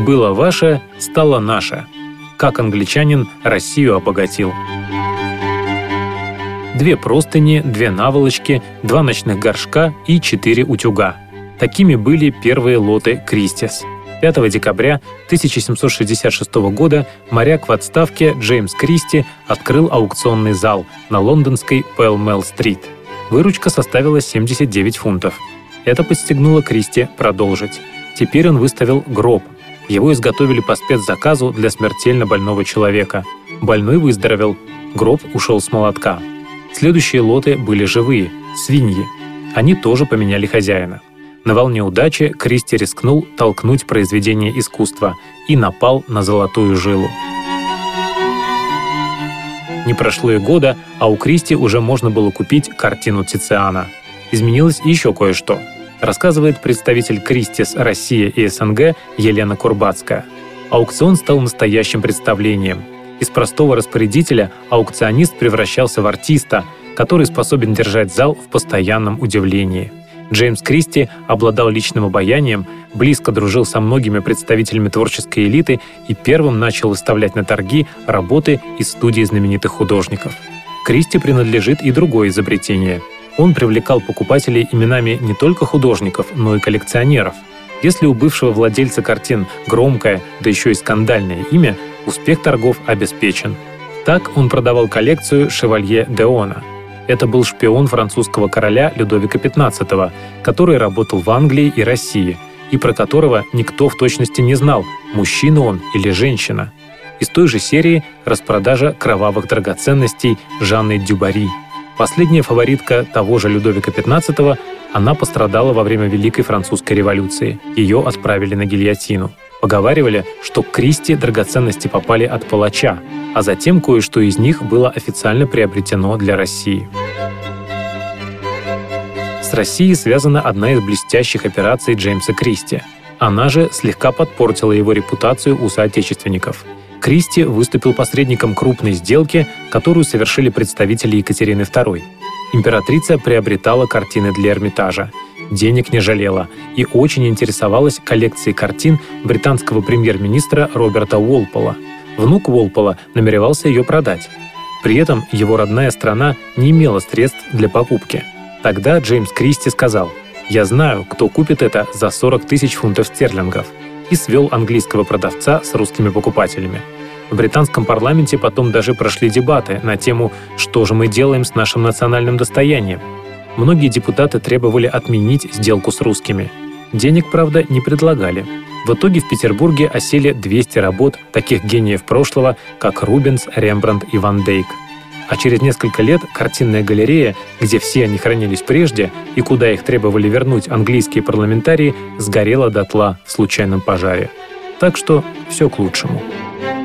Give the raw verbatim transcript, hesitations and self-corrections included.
Было ваше, стало наше. Как англичанин Россию обогатил. Две простыни, две наволочки, два ночных горшка и четыре утюга. Такими были первые лоты «Кристис». пятого декабря тысяча семьсот шестьдесят шестого года моряк в отставке Джеймс Кристи открыл аукционный зал на лондонской Пэлмэл-стрит. Выручка составила семьдесят девять фунтов. Это подстегнуло Кристи продолжить. Теперь он выставил гроб. Его изготовили по спецзаказу для смертельно больного человека. Больной выздоровел. Гроб ушел с молотка. Следующие лоты были живые – свиньи. Они тоже поменяли хозяина. На волне удачи Кристи рискнул толкнуть произведение искусства и напал на золотую жилу. Не прошло и года, а у Кристи уже можно было купить картину Тициана. Изменилось еще кое-что. Рассказывает представитель Кристис Россия и СНГ Елена Курбацкая. Аукцион стал настоящим представлением. Из простого распорядителя аукционист превращался в артиста, который способен держать зал в постоянном удивлении. Джеймс Кристи обладал личным обаянием, близко дружил со многими представителями творческой элиты и первым начал выставлять на торги работы из студии знаменитых художников. Кристи принадлежит и другое изобретение. Он привлекал покупателей именами не только художников, но и коллекционеров. Если у бывшего владельца картин громкое, да еще и скандальное имя, успех торгов обеспечен. Так он продавал коллекцию «Шевалье d'Eona». Это был шпион французского короля Людовика пятнадцатого, который работал в Англии и России, и про которого никто в точности не знал, мужчина он или женщина. Из той же серии распродажа кровавых драгоценностей Жанны Дюбари. Последняя фаворитка того же Людовика пятнадцатого, она пострадала во время Великой Французской революции. Ее отправили на гильотину. Поговаривали, что к Кристи драгоценности попали от палача, а затем кое-что из них было официально приобретено для России. С Россией связана одна из блестящих операций Джеймса Кристи. Она же слегка подпортила его репутацию у соотечественников. Кристи выступил посредником крупной сделки, которую совершили представители Екатерины второй. Императрица приобретала картины для Эрмитажа. Денег не жалела и очень интересовалась коллекцией картин британского премьер-министра Роберта Уолпола. Внук Уолпола намеревался ее продать. При этом его родная страна не имела средств для покупки. Тогда Джеймс Кристи сказал: «Я знаю, кто купит это за сорок тысяч фунтов стерлингов», и свел английского продавца с русскими покупателями. В британском парламенте потом даже прошли дебаты на тему «Что же мы делаем с нашим национальным достоянием?». Многие депутаты требовали отменить сделку с русскими. Денег, правда, не предлагали. В итоге в Петербурге осели двести работ таких гениев прошлого, как Рубенс, Рембрандт и Ван Дейк. А через несколько лет картинная галерея, где все они хранились прежде и куда их требовали вернуть английские парламентарии, сгорела дотла в случайном пожаре. Так что все к лучшему.